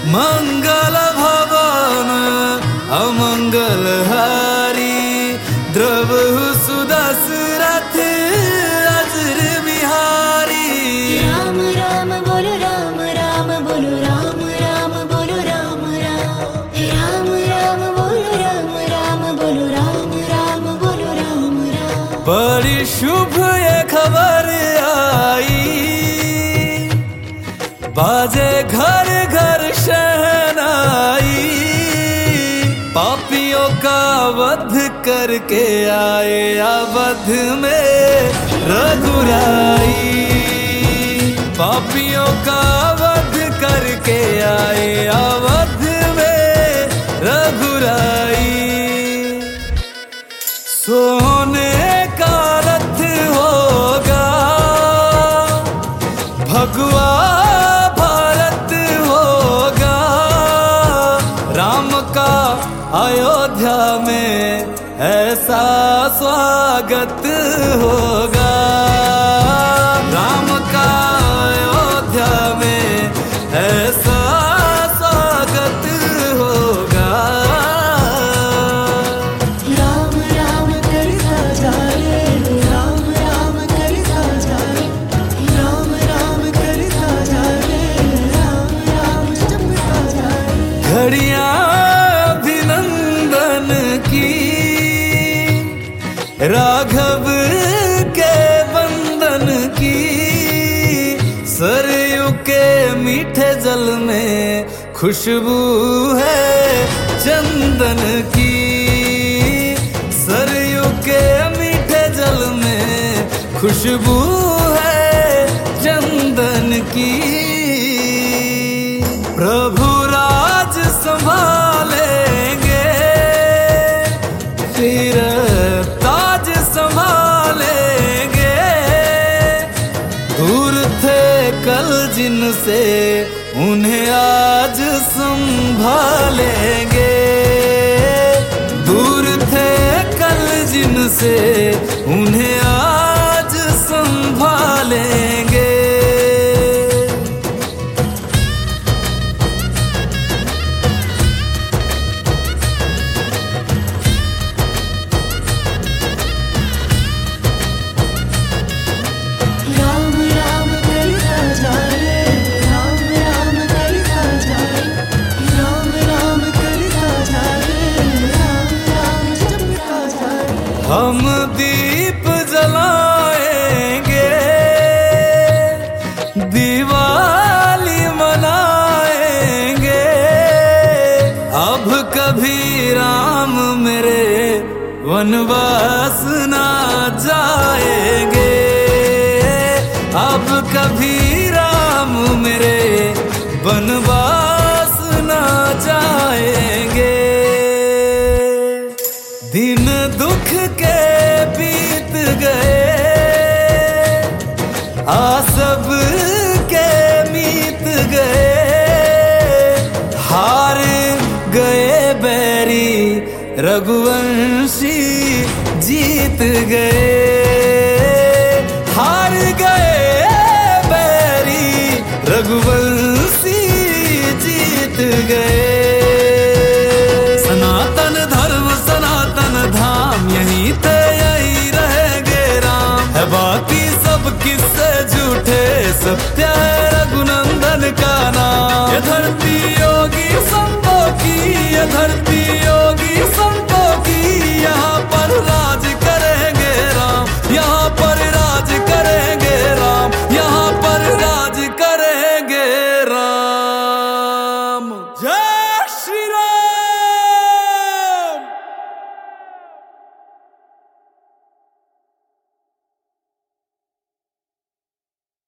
मंगल भवन अमंगल हारी, द्रवहु सुदशरथ अजर बिहारी। राम राम बोलो राम राम बोलो राम राम बोलो राम राम, राम राम बोलो राम राम बोलो राम राम बोलो राम राम। बड़ी शुभ ये खबर आई, बाजे घर घर शहनाई। पापियों का वध करके आए अवध में रघुराई। पापियों का वध करके आए अवध में रघुराई। सोने का रथ होगा भगवा भारत होगा, राम का अयोध्या में ऐसा स्वागत होगा। राम का अयोध्या में ऐसा स्वागत होगा। राम राम करता जाए, राम राम करता जाए, राम राम करता जाए, राम राम जपता जाए। घड़ियां अभिनंदन की, राघव के बंदन की। सरयू के मीठे जल में खुशबू है चंदन की। सरयू के मीठे जल में खुशबू है चंदन की। प्रभु राज संभालेंगे, फिर ताज संभालेंगे। दूर थे कल जिनसे उन्हें आज संभालेंगे। दूर थे कल जिनसे उन्हें आज संभालेंगे। राम राम करता जाए, राम राम करता जाए, राम राम करता जाए, राम राम जपता जाए। हम दीप जलाएंगे, दिवाली मनाएंगे। अब कभी राम मेरे वनवास ना जाएंगे। अब कभी राम मेरे वनवास ना जाएंगे। दिन दुख के बीत गए, आसब के मीत गए। हार गए बैरी रघुवंशी जीत गए। हार गए बैरी रघुवंशी जीत गए। सनातन धर्म सनातन धाम यहीं ते यहीं रहेंगे राम। है बाकी सब किस्से झूठे, सत्य है रघुनंदन का नाम। ये धरती योगी संतों की, ये धरती